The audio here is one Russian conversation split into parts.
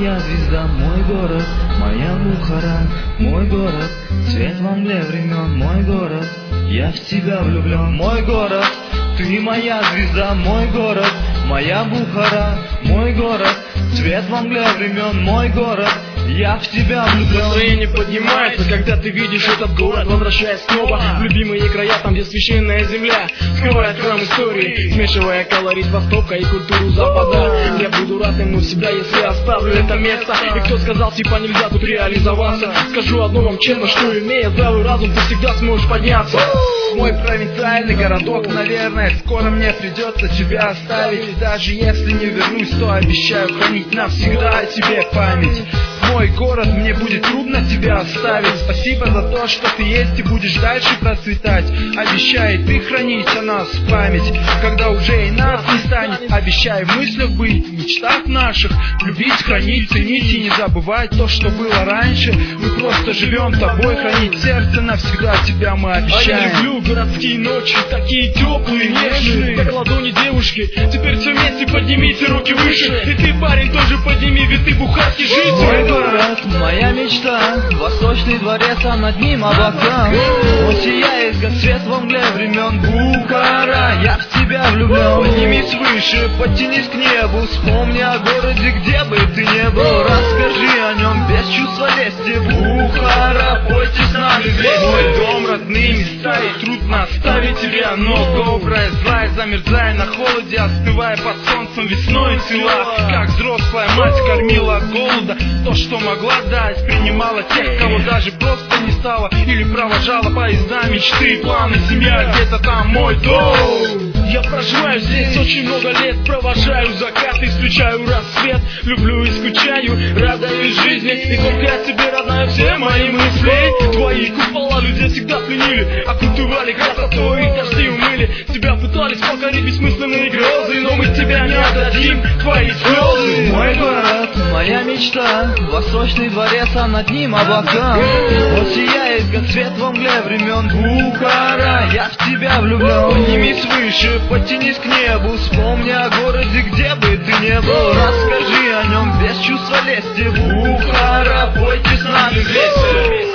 моя звезда, мой город, моя Бухара, мой город, цвет во мгле времен, мой город, я в тебя влюблен, мой город, ты моя звезда, мой город, моя Бухара, мой город, цвет во мгле времен, мой город, я в тебя влюблен. Настроение поднимается, когда ты видишь этот город, возвращаясь снова в любимые края, там, где священная земля скрывает храм истории, смешивая колорит Востока и культуру Запада. Я буду рад ему всегда, если оставлю это место. И кто сказал, типа нельзя тут реализоваться? Скажу одно вам честно, что имея здравый разум, ты всегда сможешь подняться. Мой провинциальный городок, наверное, скоро мне придется тебя оставить. Даже если не вернусь, то обещаю хранить навсегда о тебе память. Мой город, мне будет трудно тебя оставить. Спасибо за то, что ты есть и будешь дальше процветать. Обещай ты хранить о нас память, когда уже и нас не станет. Обещай в мыслях быть, в мечтах наших, любить, хранить, ценить и не забывать то, что было раньше. Мы просто живем тобой, хранить сердце навсегда тебя мы обещаем. А я люблю городские ночи, такие теплые, нежные, как ладони девушки. Теперь все вместе поднимите руки выше. И ты, парень, тоже подними, ведь ты бухарский житель. Мой город, моя мечта, Восточный дворец, а над ним облака. Он сияет, как свет во мгле времен, Бухара, я в тебя влюблен. Поднимись выше, подтянись к небу, вспомни о городе, где бы ты не был. Расскажи о нем без чувства лести, Бухара, пойте с нами вместе. Мой дом, родные места, и трудно оставить тебя, но добрая, злая, замерзая на холоде, остывая под солнцем весной цвела. Как взрослая мать кормила от голода, то, что могла дать, принимала тех, кого даже просто не стало, или провожала поезда мечты и планы. Семья где-то там, мой дом. Я проживаю здесь очень много лет, провожаю закаты, встречаю рассвет, люблю и скучаю, радуюсь жизни, и только о тебе, родная, все мои мысли. Твои купола людей всегда пленили, окутывали красотой, и дожди умыли. Тебя пытались покорить бессмысленные грезы, но мы тебя не отдадим, твои слезы. Мой город, моя мечта, Восточный дворец, а над ним облака. Он сияет, как свет во мгле времен, Бухара, я в тебя влюблен. Поднимись выше, подтянись к небу, вспомни о городе, где бы ты не был. Расскажи о нем без чувства лести, Бухара, пойте с нами вместе.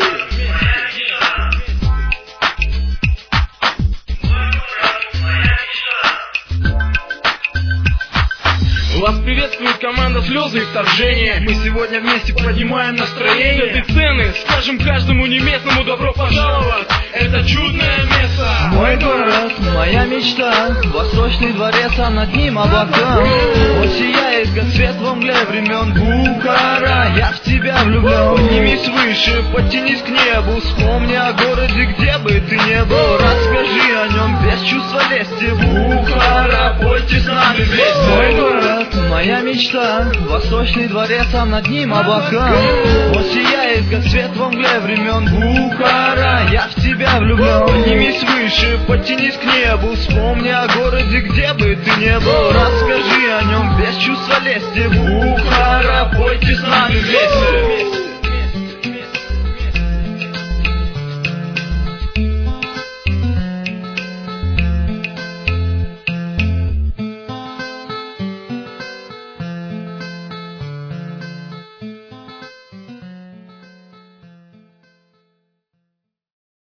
Вас приветствует команда «Слезы и вторжение». Мы сегодня вместе поднимаем настроение. Этой сцены скажем каждому неместному добро пожаловать. Это чудное место. Мой город, моя мечта, Восточный дворец, а над ним облака. Он сияет, как свет во мгле времен, Бухара, я в тебя влюблен. Поднимись выше, подтянись к небу, вспомни о городе, где бы ты не был. Расскажи о нем без чувства лести, Бухара, пойте с нами вместе. Мой город, моя мечта, Восточный дворец, а над ним облака. Он сияет, как свет во мгле времен, Бухара, я в тебя влюблен. Поднимись выше, подтянись к небу, вспомни о городе, где бы ты не был. Расскажи о нем без чувства лести, Бухара, пойте с нами вместе.